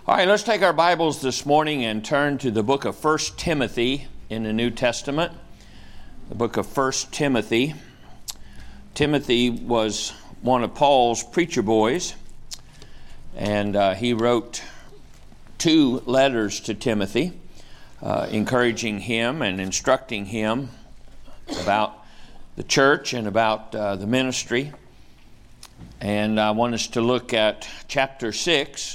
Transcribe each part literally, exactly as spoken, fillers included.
All right, let's take our Bibles this morning and turn to the book of First Timothy in the New Testament. The book of First Timothy. Timothy was one of Paul's preacher boys, and uh, he wrote two letters to Timothy, uh, encouraging him and instructing him about the church and about uh, the ministry. And I want us to look at chapter six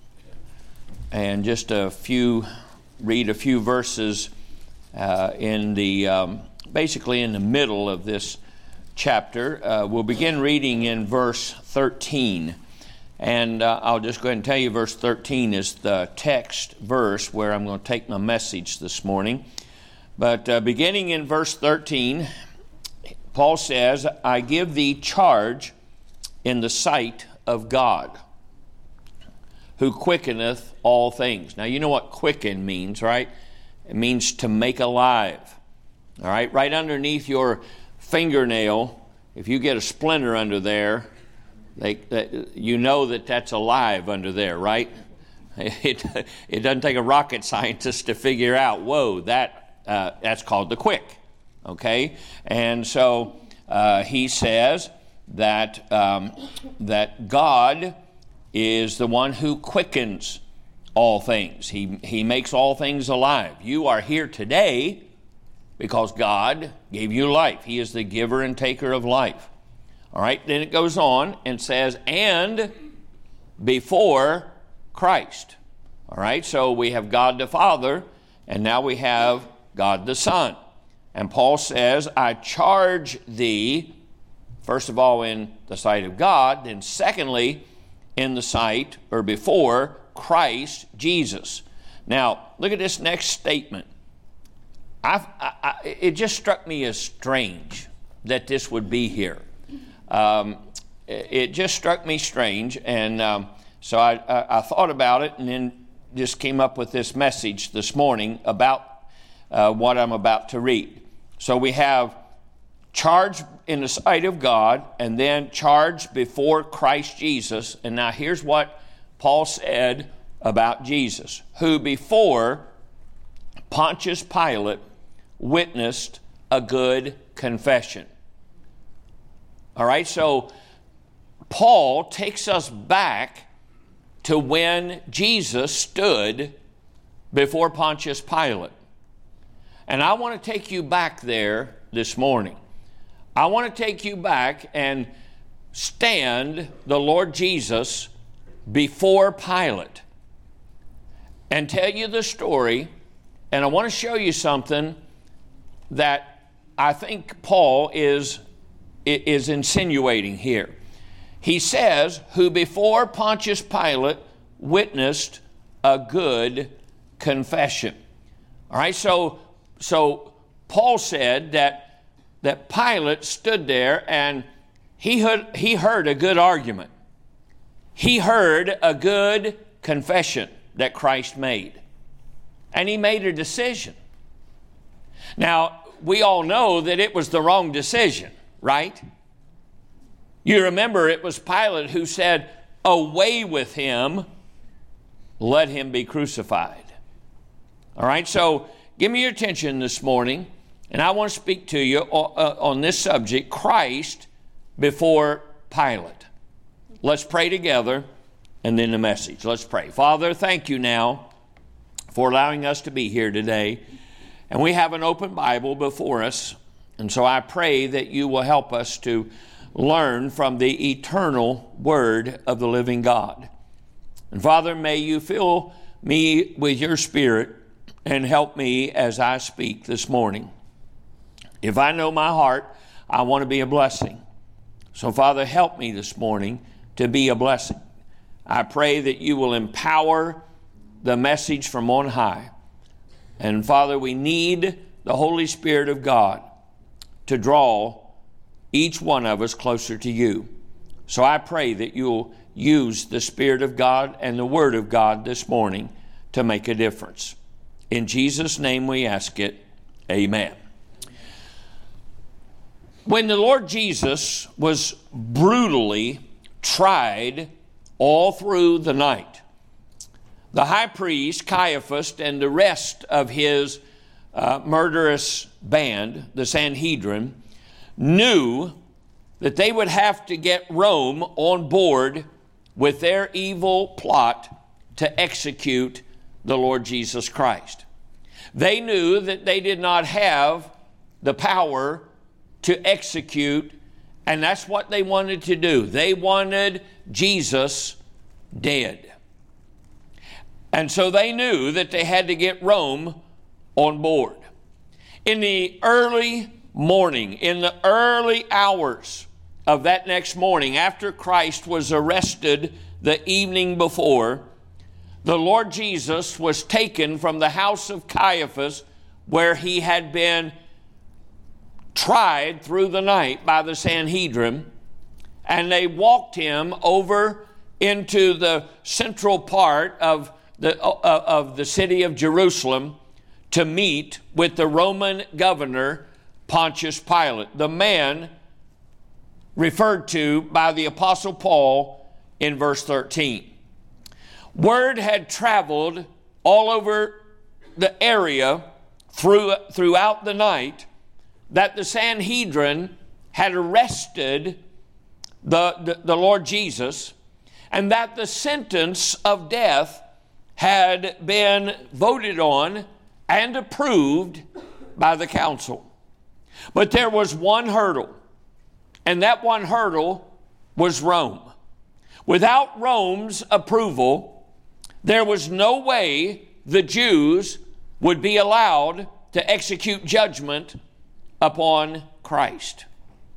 and just a few, read a few verses uh, in the, um, basically in the middle of this chapter. Uh, we'll begin reading in verse thirteen. And uh, I'll just go ahead and tell you verse thirteen is the text verse where I'm going to take my message this morning. But uh, beginning in verse thirteen, Paul says, I give thee charge in the sight of God, who quickeneth all things. Now, you know what quicken means, right? It means to make alive. All right? Right underneath your fingernail, if you get a splinter under there, they, they, you know that that's alive under there, right? It, it doesn't take a rocket scientist to figure out, whoa, that uh, that's called the quick. Okay? And so uh, he says that um, that God is the one who quickens all things. He, he makes all things alive. You are here today because God gave you life. He is the giver and taker of life. All right, then it goes on and says, and before Christ. All right, so we have God the Father, and now we have God the Son. And Paul says, I charge thee, first of all, in the sight of God, then secondly, in the sight, or before, Christ Jesus. Now, look at this next statement. I, I, it just struck me as strange that this would be here. Um, it just struck me strange, and um, so I, I, I thought about it and then just came up with this message this morning about uh, what I'm about to read. So we have charge in the sight of God, and then charge before Christ Jesus. And now here's what Paul said about Jesus, who before Pontius Pilate witnessed a good confession. All right, so Paul takes us back to when Jesus stood before Pontius Pilate. And I want to take you back there this morning. I want to take you back and stand the Lord Jesus before Pilate and tell you the story. And I want to show you something that I think Paul is, is insinuating here. He says, who before Pontius Pilate witnessed a good confession. All right, so, so Paul said that that Pilate stood there and he heard, he heard a good argument. He heard a good confession that Christ made. And he made a decision. Now, we all know that it was the wrong decision, right? You remember it was Pilate who said, away with him, let him be crucified. All right, so give me your attention this morning. And I want to speak to you on this subject, Christ before Pilate. Let's pray together and then the message. Let's pray. Father, thank you now for allowing us to be here today. And we have an open Bible before us. And so I pray that you will help us to learn from the eternal Word of the living God. And Father, may you fill me with your Spirit and help me as I speak this morning. If I know my heart, I want to be a blessing. So, Father, help me this morning to be a blessing. I pray that you will empower the message from on high. And, Father, we need the Holy Spirit of God to draw each one of us closer to you. So I pray that you'll use the Spirit of God and the Word of God this morning to make a difference. In Jesus' name we ask it. Amen. When the Lord Jesus was brutally tried all through the night, the high priest, Caiaphas, and the rest of his uh, murderous band, the Sanhedrin, knew that they would have to get Rome on board with their evil plot to execute the Lord Jesus Christ. They knew that they did not have the power to execute, and that's what they wanted to do. They wanted Jesus dead. And so they knew that they had to get Rome on board. In the early morning, in the early hours of that next morning, after Christ was arrested the evening before, the Lord Jesus was taken from the house of Caiaphas, where he had been tried through the night by the Sanhedrin, and they walked him over into the central part of the, uh, of the city of Jerusalem to meet with the Roman governor, Pontius Pilate, the man referred to by the Apostle Paul in verse thirteen. Word had traveled all over the area through, throughout the night that the Sanhedrin had arrested the, the, the Lord Jesus, and that the sentence of death had been voted on and approved by the council. But there was one hurdle, and that one hurdle was Rome. Without Rome's approval, there was no way the Jews would be allowed to execute judgment upon Christ.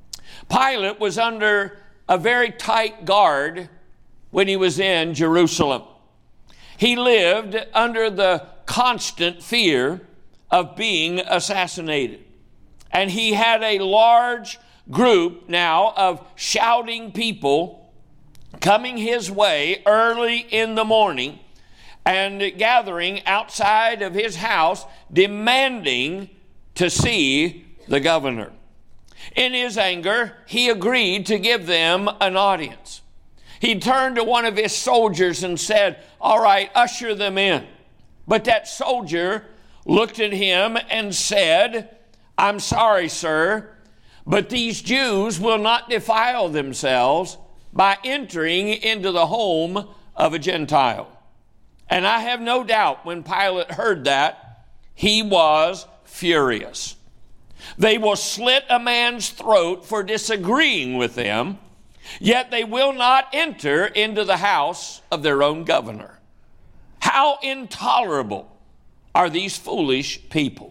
Pilate was under a very tight guard when he was in Jerusalem. He lived under the constant fear of being assassinated. And he had a large group now of shouting people coming his way early in the morning and gathering outside of his house, demanding to see the governor. In his anger, he agreed to give them an audience. He turned to one of his soldiers and said, "All right, usher them in." But that soldier looked at him and said, "I'm sorry, sir, but these Jews will not defile themselves by entering into the home of a Gentile." And I have no doubt when Pilate heard that, he was furious. They will slit a man's throat for disagreeing with them, yet they will not enter into the house of their own governor. How intolerable are these foolish people?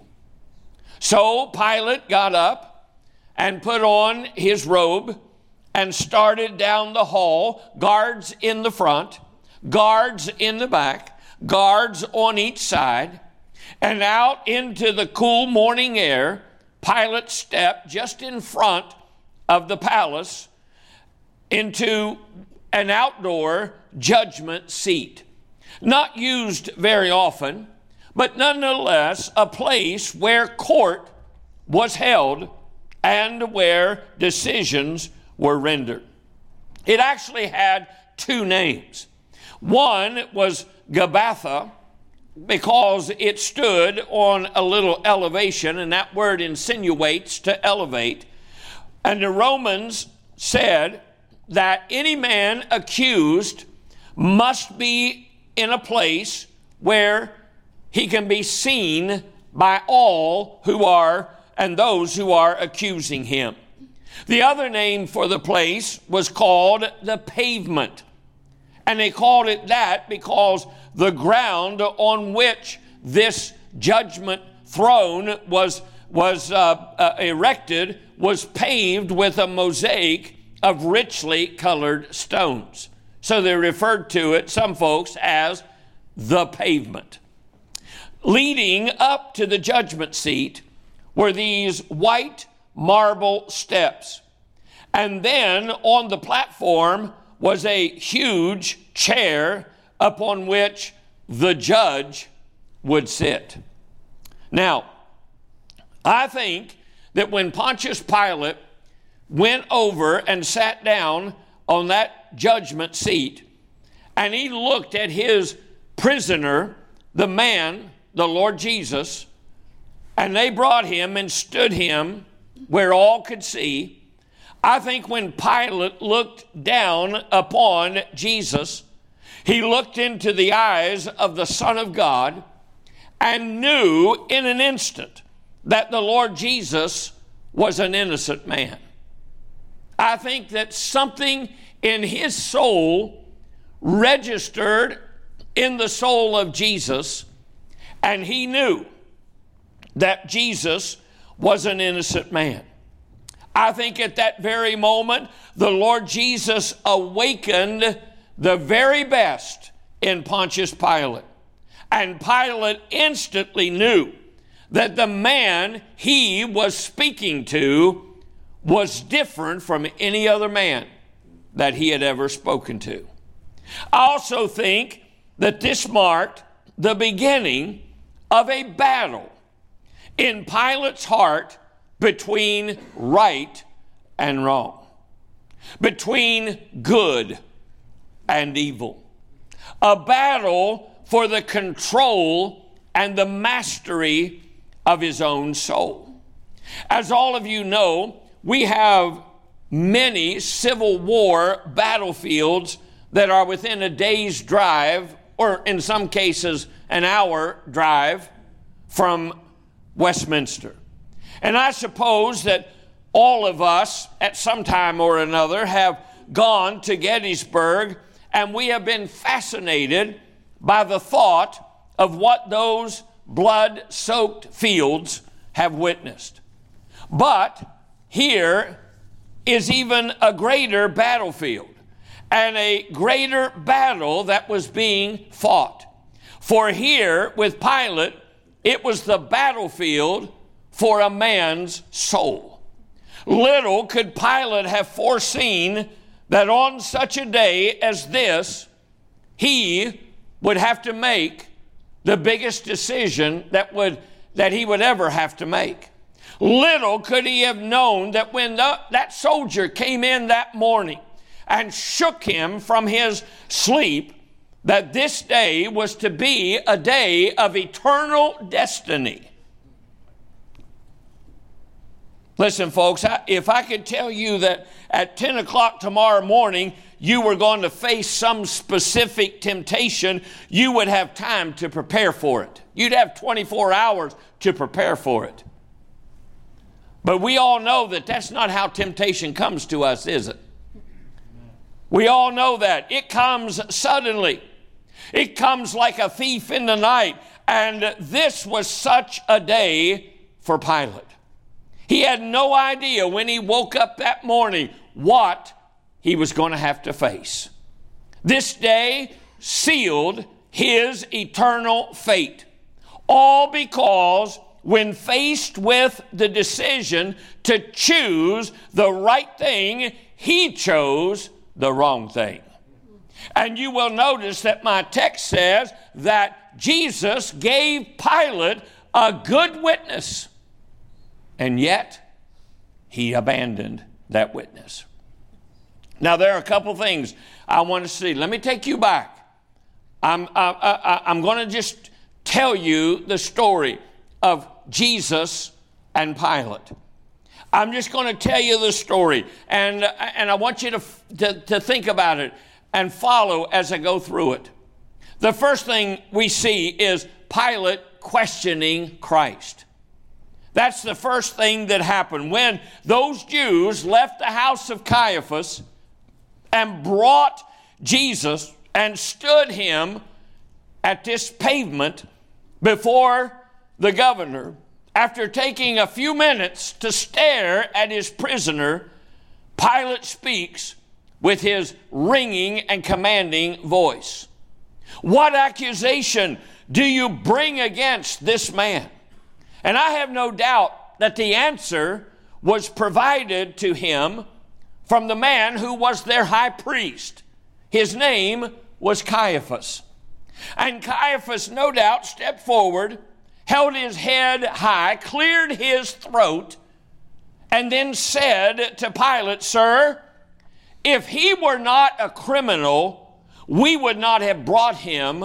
So Pilate got up and put on his robe and started down the hall, guards in the front, guards in the back, guards on each side, and out into the cool morning air. Pilate stepped just in front of the palace into an outdoor judgment seat. Not used very often, but nonetheless a place where court was held and where decisions were rendered. It actually had two names. One was Gabbatha, because it stood on a little elevation, and that word insinuates to elevate. And the Romans said that any man accused must be in a place where he can be seen by all who are, and those who are accusing him. The other name for the place was called the Pavement. And they called it that because the ground on which this judgment throne was, was uh, uh, erected was paved with a mosaic of richly colored stones. So they referred to it, some folks, as the Pavement. Leading up to the judgment seat were these white marble steps. And then on the platform was a huge chair upon which the judge would sit. Now, I think that when Pontius Pilate went over and sat down on that judgment seat, and he looked at his prisoner, the man, the Lord Jesus, and they brought him and stood him where all could see. I think when Pilate looked down upon Jesus, he looked into the eyes of the Son of God and knew in an instant that the Lord Jesus was an innocent man. I think that something in his soul registered in the soul of Jesus, and he knew that Jesus was an innocent man. I think at that very moment, the Lord Jesus awakened the very best in Pontius Pilate. And Pilate instantly knew that the man he was speaking to was different from any other man that he had ever spoken to. I also think that this marked the beginning of a battle in Pilate's heart between right and wrong, between good and evil. A battle for the control and the mastery of his own soul. As all of you know, we have many Civil War battlefields that are within a day's drive, or in some cases an hour drive from Westminster. And I suppose that all of us at some time or another have gone to Gettysburg, and we have been fascinated by the thought of what those blood-soaked fields have witnessed. But here is even a greater battlefield and a greater battle that was being fought. For here with Pilate, it was the battlefield for a man's soul. Little could Pilate have foreseen that on such a day as this, he would have to make the biggest decision that would that he would ever have to make. Little could he have known that when the, that soldier came in that morning and shook him from his sleep, that this day was to be a day of eternal destiny. Listen, folks, if I could tell you that at ten o'clock tomorrow morning you were going to face some specific temptation, you would have time to prepare for it. You'd have twenty-four hours to prepare for it. But we all know that that's not how temptation comes to us, is it? We all know that. It comes suddenly. It comes like a thief in the night. And this was such a day for Pilate. He had no idea when he woke up that morning what he was going to have to face. This day sealed his eternal fate. All because when faced with the decision to choose the right thing, he chose the wrong thing. And you will notice that my text says that Jesus gave Pilate a good witness, and yet he abandoned that witness. Now, there are a couple things I want to see. Let me take you back. I'm, I, I, I'm going to just tell you the story of Jesus and Pilate. I'm just going to tell you the story, and, and I want you to, to, to think about it and follow as I go through it. The first thing we see is Pilate questioning Christ. That's the first thing that happened. When those Jews left the house of Caiaphas and brought Jesus and stood him at this pavement before the governor, after taking a few minutes to stare at his prisoner, Pilate speaks with his ringing and commanding voice. What accusation do you bring against this man? And I have no doubt that the answer was provided to him from the man who was their high priest. His name was Caiaphas. And Caiaphas, no doubt, stepped forward, held his head high, cleared his throat, and then said to Pilate, "Sir, if he were not a criminal, we would not have brought him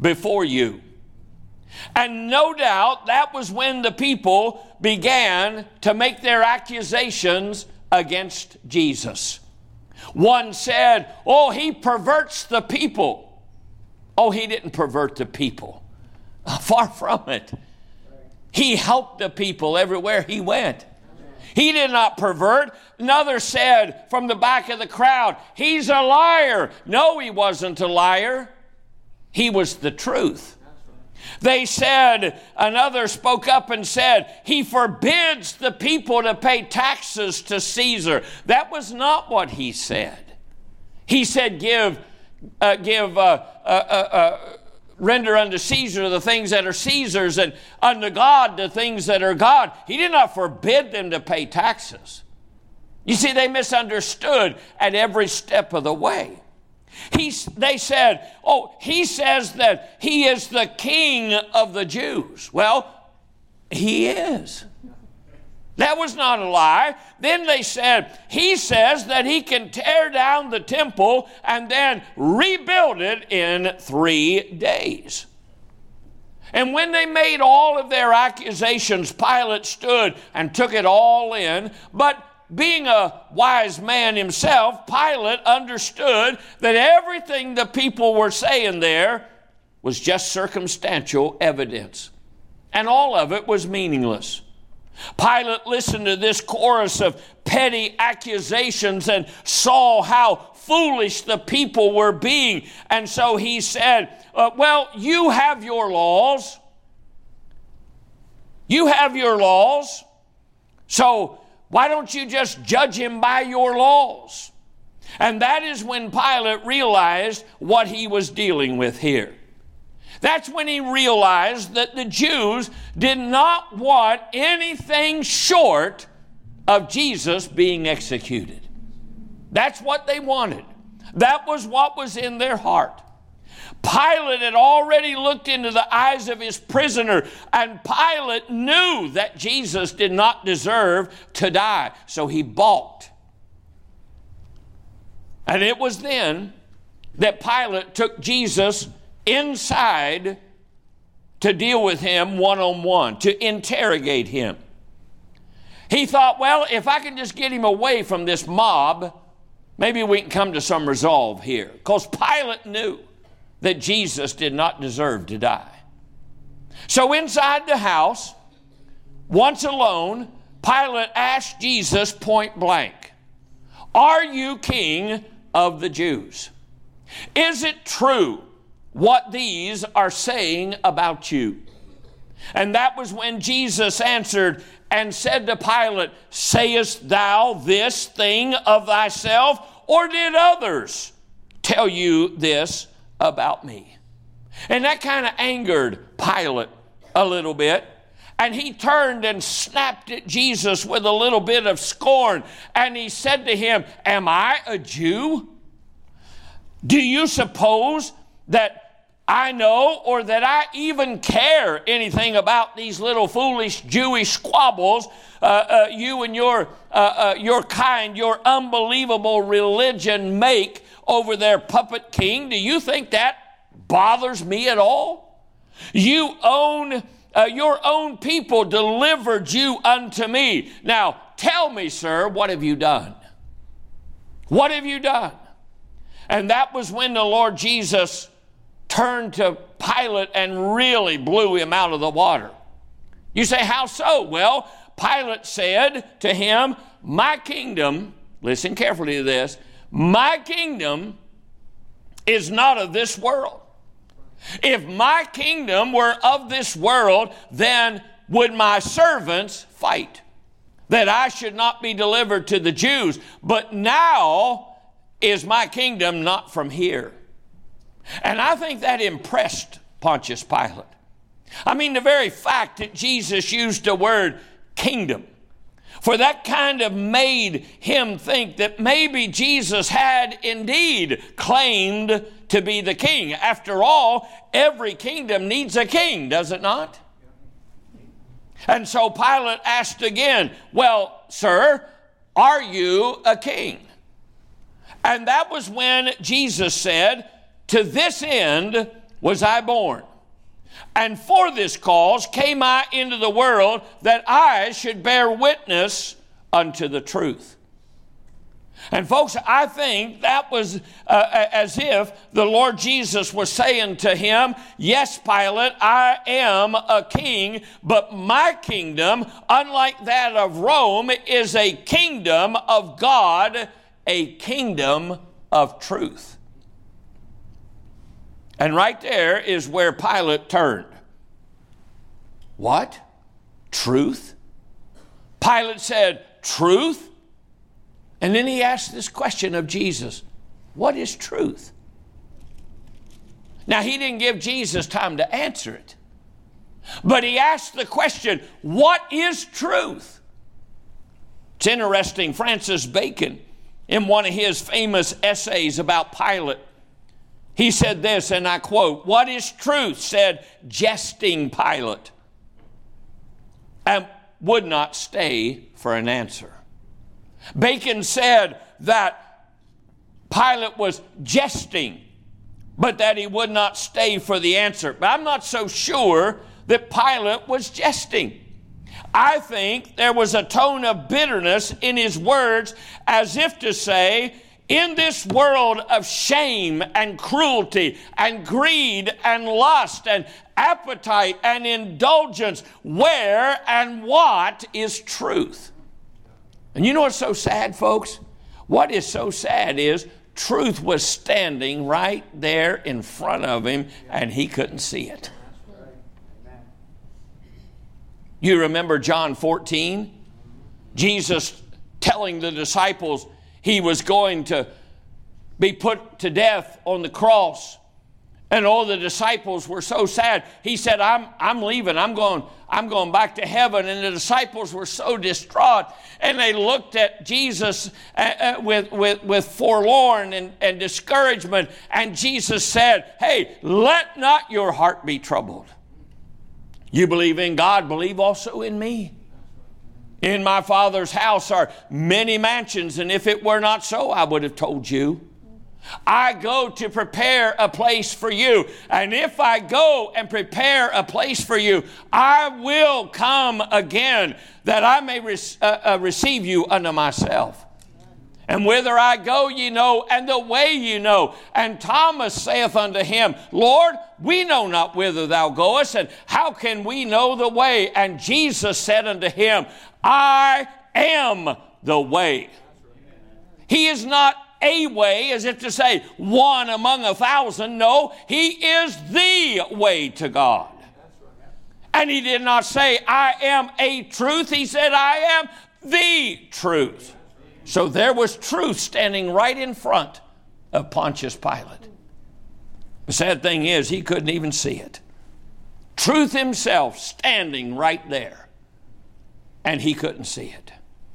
before you. And no doubt that was when the people began to make their accusations against Jesus. One said, oh, he perverts the people. Oh, he didn't pervert the people. Far from it. He helped the people everywhere he went. He did not pervert. Another said from the back of the crowd, he's a liar. No, he wasn't a liar. He was the truth. They said, another spoke up and said, he forbids the people to pay taxes to Caesar. That was not what he said. He said, give, uh, give, uh, uh, uh, uh, render unto Caesar the things that are Caesar's, and unto God the things that are God. He did not forbid them to pay taxes. You see, they misunderstood at every step of the way. He, they said, oh, he says that he is the king of the Jews. Well, he is. That was not a lie. Then they said, he says that he can tear down the temple and then rebuild it in three days. And when they made all of their accusations, Pilate stood and took it all in. But being a wise man himself, Pilate understood that everything the people were saying there was just circumstantial evidence. And all of it was meaningless. Pilate listened to this chorus of petty accusations and saw how foolish the people were being. And so he said, uh, well, you have your laws. You have your laws. So why don't you just judge him by your laws? And that is when Pilate realized what he was dealing with here. That's when he realized that the Jews did not want anything short of Jesus being executed. That's what they wanted. That was what was in their heart. Pilate had already looked into the eyes of his prisoner, and Pilate knew that Jesus did not deserve to die, so he balked. And it was then that Pilate took Jesus inside to deal with him one-on-one, to interrogate him. He thought, well, if I can just get him away from this mob, maybe we can come to some resolve here. Because Pilate knew that Jesus did not deserve to die. So inside the house, once alone, Pilate asked Jesus point blank, are you king of the Jews? Is it true what these are saying about you? And that was when Jesus answered and said to Pilate, sayest thou this thing of thyself, or did others tell you this about me? And that kind of angered Pilate a little bit. And he turned and snapped at Jesus with a little bit of scorn. And he said to him, am I a Jew? Do you suppose that I know, or that I even care anything about these little foolish Jewish squabbles uh, uh, you and your, uh, uh, your kind, your unbelievable religion make over their puppet king? Do you think that bothers me at all? You own, uh, your own people delivered you unto me. Now, tell me, sir, what have you done? What have you done? And that was when the Lord Jesus turned to Pilate and really blew him out of the water. You say, how so? Well, Pilate said to him, my kingdom, listen carefully to this, my kingdom is not of this world. If my kingdom were of this world, then would my servants fight that I should not be delivered to the Jews. But now is my kingdom not from here. And I think that impressed Pontius Pilate. I mean, the very fact that Jesus used the word kingdom, for that kind of made him think that maybe Jesus had indeed claimed to be the king. After all, every kingdom needs a king, does it not? And so Pilate asked again, well, sir, are you a king? And that was when Jesus said, to this end was I born. And for this cause came I into the world, that I should bear witness unto the truth. And folks, I think that was uh, as if the Lord Jesus was saying to him, yes, Pilate, I am a king, but my kingdom, unlike that of Rome, is a kingdom of God, a kingdom of truth. And right there is where Pilate turned. What? Truth? Pilate said, truth? And then he asked this question of Jesus, what is truth? Now, he didn't give Jesus time to answer it, but he asked the question, what is truth? It's interesting, Francis Bacon, in one of his famous essays about Pilate, he said this, and I quote, what is truth, said jesting Pilate, and would not stay for an answer. Bacon said that Pilate was jesting, but that he would not stay for the answer. But I'm not so sure that Pilate was jesting. I think there was a tone of bitterness in his words, as if to say, in this world of shame and cruelty and greed and lust and appetite and indulgence, where and what is truth? And you know what's so sad, folks? What is so sad is truth was standing right there in front of him, and he couldn't see it. You remember John fourteen? Jesus telling the disciples he was going to be put to death on the cross. And all the disciples were so sad. He said, I'm, I'm leaving. I'm going, I'm going back to heaven. And the disciples were so distraught. And they looked at Jesus uh, uh, with, with, with forlorn and, and discouragement. And Jesus said, hey, let not your heart be troubled. You believe in God, believe also in me. In my Father's house are many mansions. And if it were not so, I would have told you. I go to prepare a place for you. And if I go and prepare a place for you, I will come again, that I may re- uh, uh, receive you unto myself. And whither I go ye know, and the way ye know. And Thomas saith unto him, Lord, we know not whither thou goest, and how can we know the way? And Jesus said unto him, I am the way. He is not a way, as if to say one among a thousand. No, he is the way to God. And he did not say, I am a truth. He said, I am the truth. So there was truth standing right in front of Pontius Pilate. The sad thing is, he couldn't even see it. Truth himself standing right there, and he couldn't see it.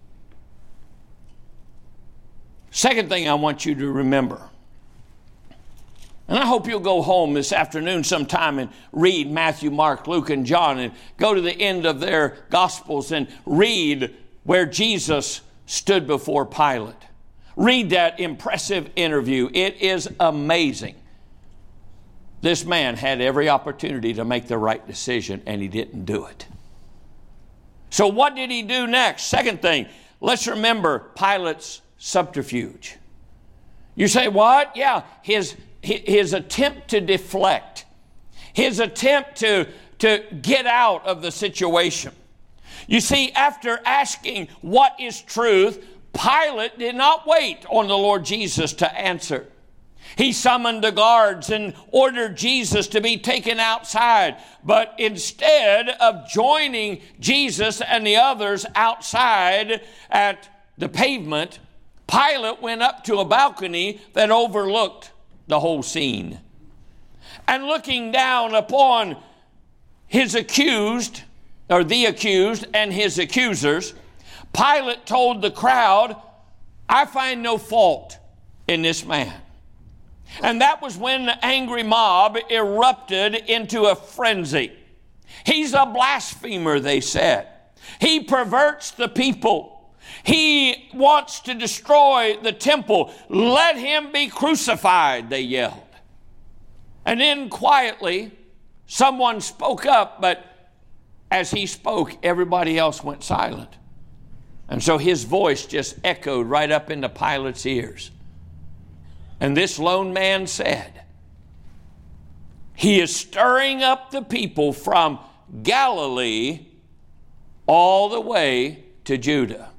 Second thing I want you to remember, and I hope you'll go home this afternoon sometime and read Matthew, Mark, Luke, and John, and go to the end of their Gospels and read where Jesus stood before Pilate. Read that impressive interview. It is amazing. This man had every opportunity to make the right decision, and he didn't do it. So what did he do next? Second thing, let's remember Pilate's subterfuge. You say, what? Yeah, his, his attempt to deflect, his attempt to, to get out of the situation. You see, after asking what is truth, Pilate did not wait on the Lord Jesus to answer. He summoned the guards and ordered Jesus to be taken outside. But instead of joining Jesus and the others outside at the pavement, Pilate went up to a balcony that overlooked the whole scene. And looking down upon his accused, or the accused and his accusers, Pilate told the crowd, I find no fault in this man. And that was when the angry mob erupted into a frenzy. He's a blasphemer, they said. He perverts the people. He wants to destroy the temple. Let him be crucified, they yelled. And then quietly, someone spoke up, but as he spoke, everybody else went silent. And so his voice just echoed right up into Pilate's ears. And this lone man said, "He is stirring up the people from Galilee all the way to Judah."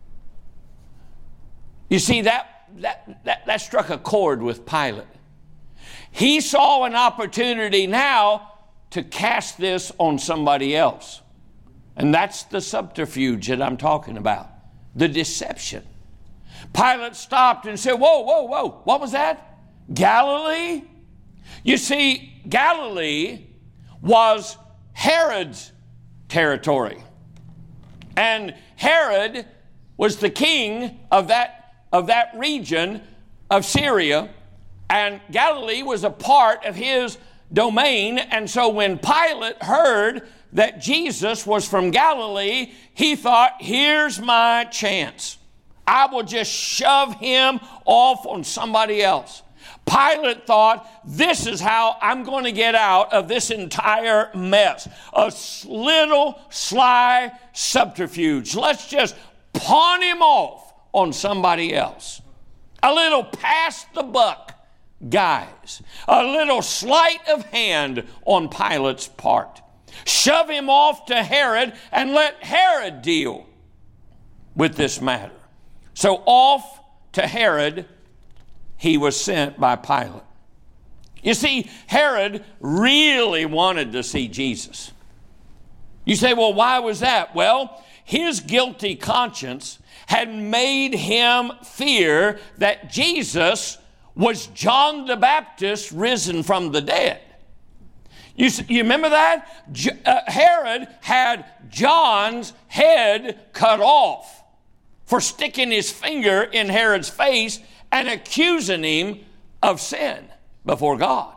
You see, that, that, that, that struck a chord with Pilate. He saw an opportunity now to cast this on somebody else. And that's the subterfuge that I'm talking about, the deception. Pilate stopped and said, whoa, whoa, whoa, what was that? Galilee? You see, Galilee was Herod's territory. And Herod was the king of that, of that region of Syria, and Galilee was a part of his domain. And so when Pilate heard that Jesus was from Galilee, he thought, here's my chance. I will just shove him off on somebody else. Pilate thought, this is how I'm going to get out of this entire mess. A little sly subterfuge. Let's just pawn him off on somebody else. A little pass the buck, guys. A little sleight of hand on Pilate's part. Shove him off to Herod and let Herod deal with this matter. So off to Herod he was sent by Pilate. You see, Herod really wanted to see Jesus. You say, well, why was that? Well, his guilty conscience had made him fear that Jesus was John the Baptist risen from the dead. You, you remember that? J- uh, Herod had John's head cut off for sticking his finger in Herod's face and accusing him of sin before God.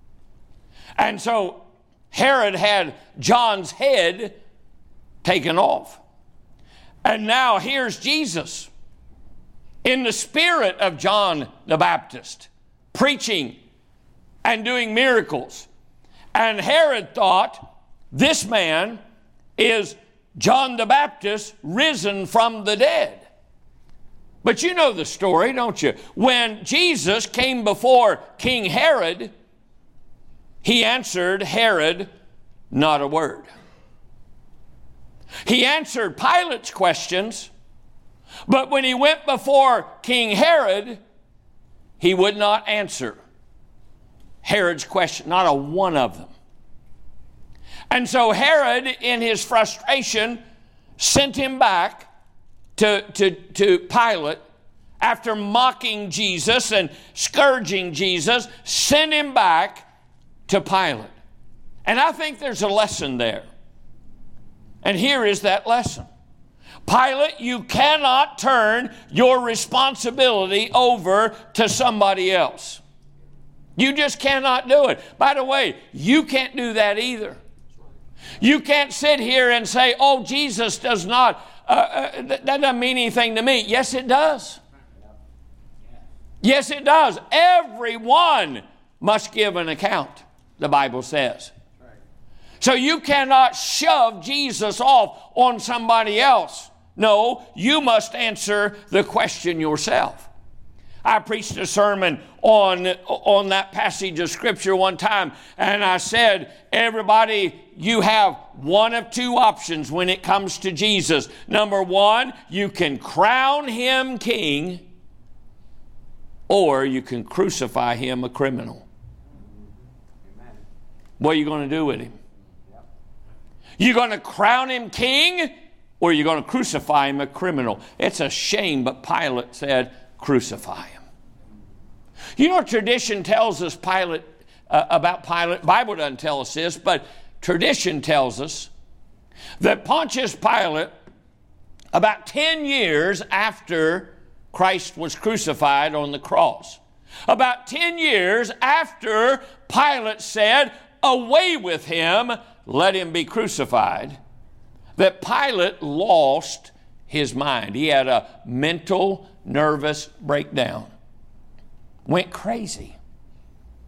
And so Herod had John's head taken off. And now here's Jesus in the spirit of John the Baptist, preaching and doing miracles. And Herod thought, this man is John the Baptist risen from the dead. But you know the story, don't you? When Jesus came before King Herod, he answered Herod not a word. He answered Pilate's questions, but when he went before King Herod, he would not answer Herod's question, not a one of them. And so Herod, in his frustration, sent him back to, to, to Pilate after mocking Jesus and scourging Jesus, sent him back to Pilate. And I think there's a lesson there. And here is that lesson. Pilate, you cannot turn your responsibility over to somebody else. You just cannot do it. By the way, you can't do that either. You can't sit here and say, oh, Jesus does not, uh, uh, that doesn't mean anything to me. Yes, it does. Yes, it does. Everyone must give an account, the Bible says. So you cannot shove Jesus off on somebody else. No, you must answer the question yourself. I preached a sermon on, on that passage of Scripture one time, and I said, everybody, you have one of two options when it comes to Jesus. Number one, you can crown him king, or you can crucify him a criminal. Amen. What are you going to do with him? Yep. You going to crown him king, or you're going to crucify him a criminal? It's a shame, but Pilate said, crucify him. You know what tradition tells us Pilate, uh, about Pilate? The Bible doesn't tell us this, but tradition tells us that Pontius Pilate, about ten years after Christ was crucified on the cross, about ten years after Pilate said, away with him, let him be crucified, that Pilate lost his mind. He had a mental, nervous breakdown. Went crazy.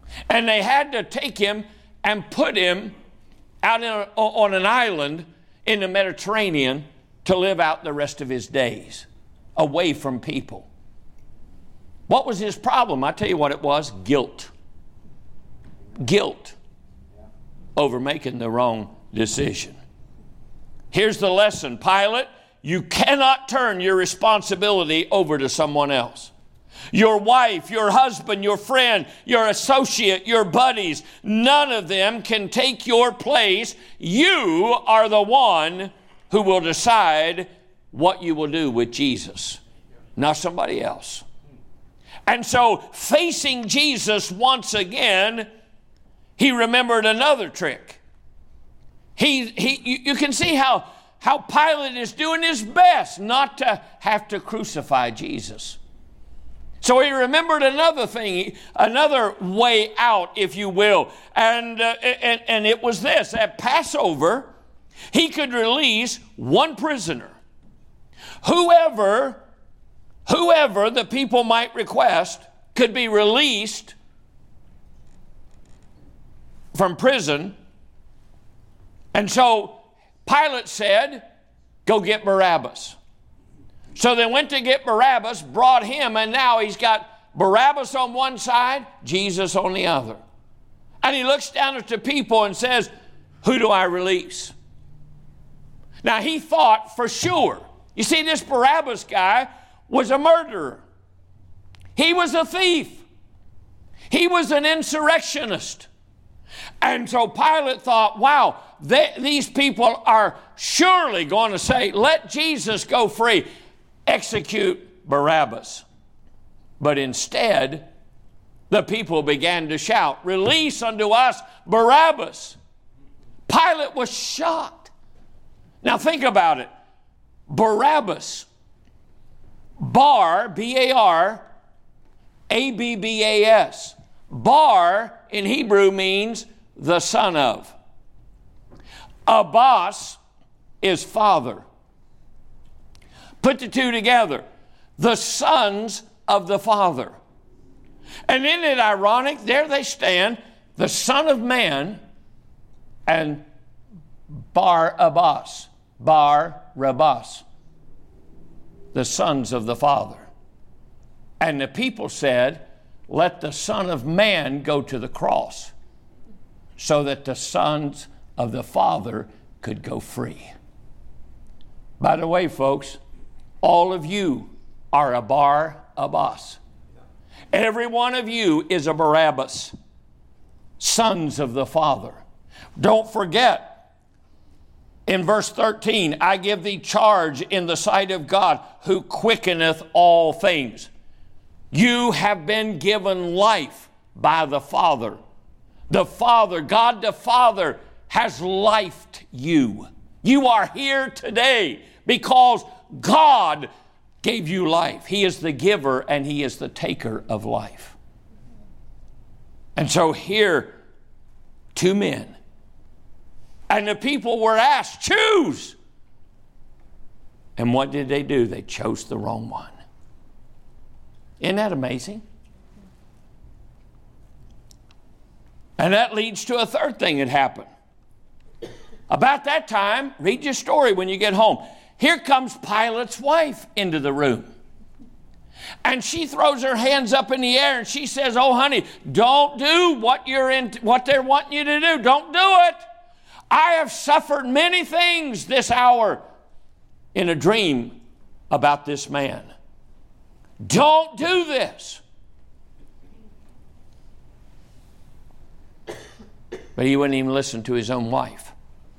And they had to take him and put him out in a, on an island in the Mediterranean to live out the rest of his days, away from people. What was his problem? I tell you what it was, guilt. Guilt over making the wrong decision. Here's the lesson, Pilate. You cannot turn your responsibility over to someone else. Your wife, your husband, your friend, your associate, your buddies, none of them can take your place. You are the one who will decide what you will do with Jesus, not somebody else. And so, facing Jesus once again, he remembered another trick. He, he, you, you can see how, how Pilate is doing his best not to have to crucify Jesus. So he remembered another thing, another way out, if you will. And, uh, and, and it was this. At Passover, he could release one prisoner. Whoever, whoever the people might request could be released from prison. And so Pilate said, go get Barabbas. So they went to get Barabbas, brought him, and now he's got Barabbas on one side, Jesus on the other. And he looks down at the people and says, who do I release? Now he thought for sure. You see, this Barabbas guy was a murderer. He was a thief. He was an insurrectionist. And so Pilate thought, wow, they, these people are surely going to say, let Jesus go free. Execute Barabbas. But instead, the people began to shout, release unto us Barabbas. Pilate was shocked. Now think about it. Barabbas. Bar, B A R, A B B A S. Bar in Hebrew means the son of. Abbas is father. Put the two together. The sons of the Father. And isn't it ironic? There they stand, the Son of Man and Bar-Abbas. Bar-Rabbas. The sons of the Father. And the people said, let the Son of Man go to the cross so that the sons of the Father could go free. By the way, folks, all of you are a Bar-Abbas. Every one of you is a Barabbas, sons of the Father. Don't forget, in verse thirteen, I give thee charge in the sight of God who quickeneth all things. You have been given life by the Father. The Father, God the Father, has lifed you. You are here today because God gave you life. He is the giver and He is the taker of life. And so here, two men. And the people were asked, choose. And what did they do? They chose the wrong one. Isn't that amazing? And that leads to a third thing that happened. About that time, read your story when you get home. Here comes Pilate's wife into the room. And she throws her hands up in the air and she says, oh, honey, don't do what you're in, what they're wanting you to do. Don't do it. I have suffered many things this hour in a dream about this man. Don't do this. But he wouldn't even listen to his own wife.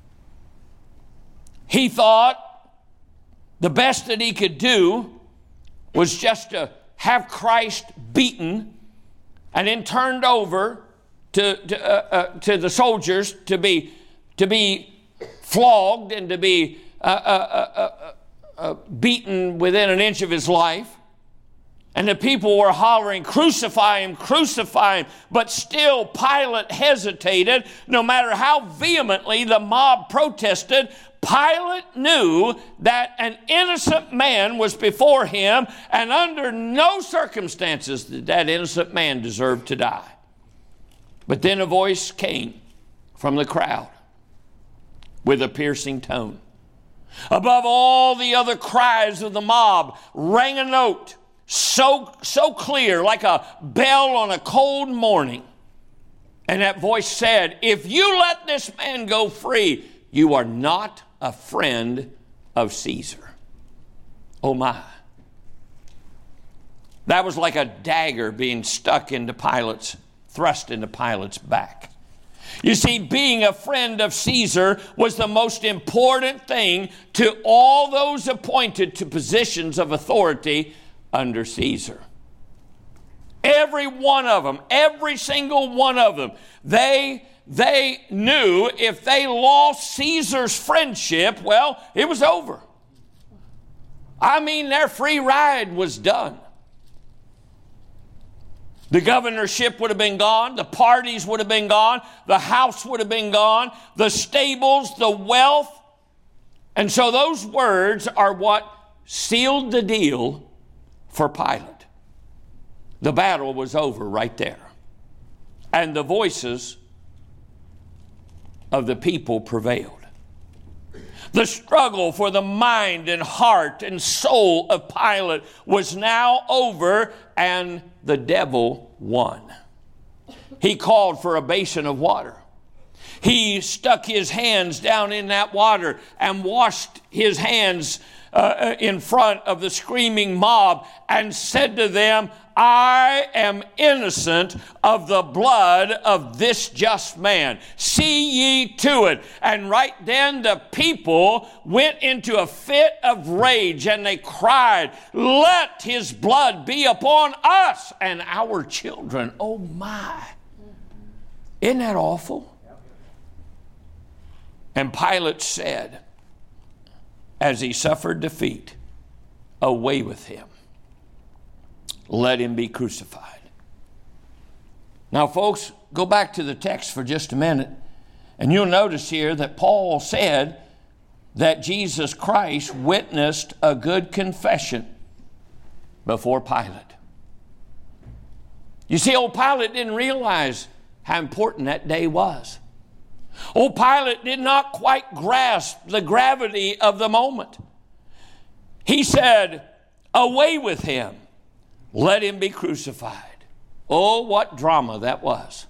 He thought the best that he could do was just to have Christ beaten and then turned over to, to, uh, uh, to the soldiers to be, to be flogged and to be uh, uh, uh, uh, uh, beaten within an inch of his life. And the people were hollering, crucify him, crucify him. But still Pilate hesitated. No matter how vehemently the mob protested, Pilate knew that an innocent man was before him, and under no circumstances did that innocent man deserve to die. But then a voice came from the crowd with a piercing tone. Above all the other cries of the mob rang a note so, so clear, like a bell on a cold morning. And that voice said, "If you let this man go free, you are not a friend of Caesar." Oh my. That was like a dagger being stuck into Pilate's, thrust into Pilate's back. You see, being a friend of Caesar was the most important thing to all those appointed to positions of authority under Caesar. Every one of them, every single one of them, they, they knew if they lost Caesar's friendship, well, it was over. I mean, their free ride was done. The governorship would have been gone. The parties would have been gone. The house would have been gone. The stables, the wealth. And so those words are what sealed the deal for Pilate. The battle was over right there. And the voices of the people prevailed. The struggle for the mind and heart and soul of Pilate was now over, and the devil won. He called for a basin of water. He stuck his hands down in that water and washed his hands uh, in front of the screaming mob and said to them, "I am innocent of the blood of this just man. See ye to it." And right then the people went into a fit of rage and they cried, "Let his blood be upon us and our children." Oh my. Isn't that awful? And Pilate said, as he suffered defeat, "Away with him. Let him be crucified." Now, folks, go back to the text for just a minute, and you'll notice here that Paul said that Jesus Christ witnessed a good confession before Pilate. You see, old Pilate didn't realize how important that day was. Old Pilate did not quite grasp the gravity of the moment. He said, "Away with him. Let him be crucified." Oh, what drama that was.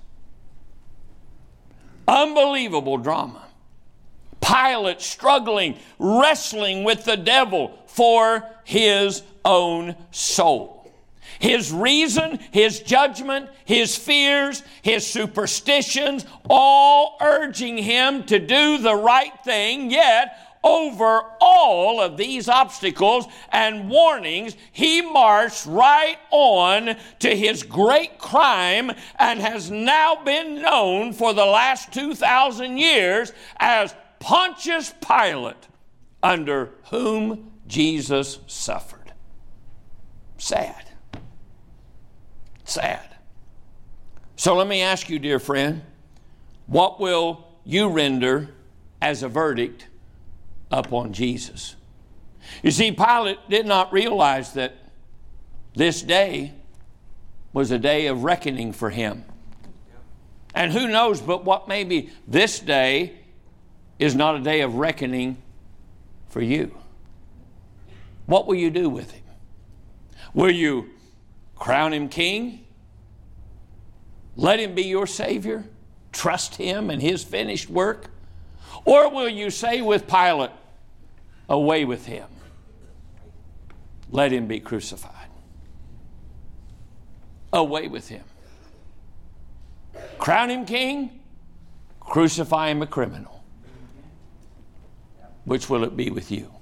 Unbelievable drama. Pilate struggling, wrestling with the devil for his own soul. His reason, his judgment, his fears, his superstitions, all urging him to do the right thing, yet over all of these obstacles and warnings, he marched right on to his great crime and has now been known for the last two thousand years as Pontius Pilate, under whom Jesus suffered. Sad. Sad. So let me ask you, dear friend, what will you render as a verdict upon Jesus? You see, Pilate did not realize that this day was a day of reckoning for him. And who knows but what maybe this day is not a day of reckoning for you. What will you do with him? Will you crown him king? Let him be your Savior? Trust him and his finished work? Or will you say with Pilate, "Away with him. Let him be crucified"? Away with him. Crown him king, crucify him a criminal. Which will it be with you?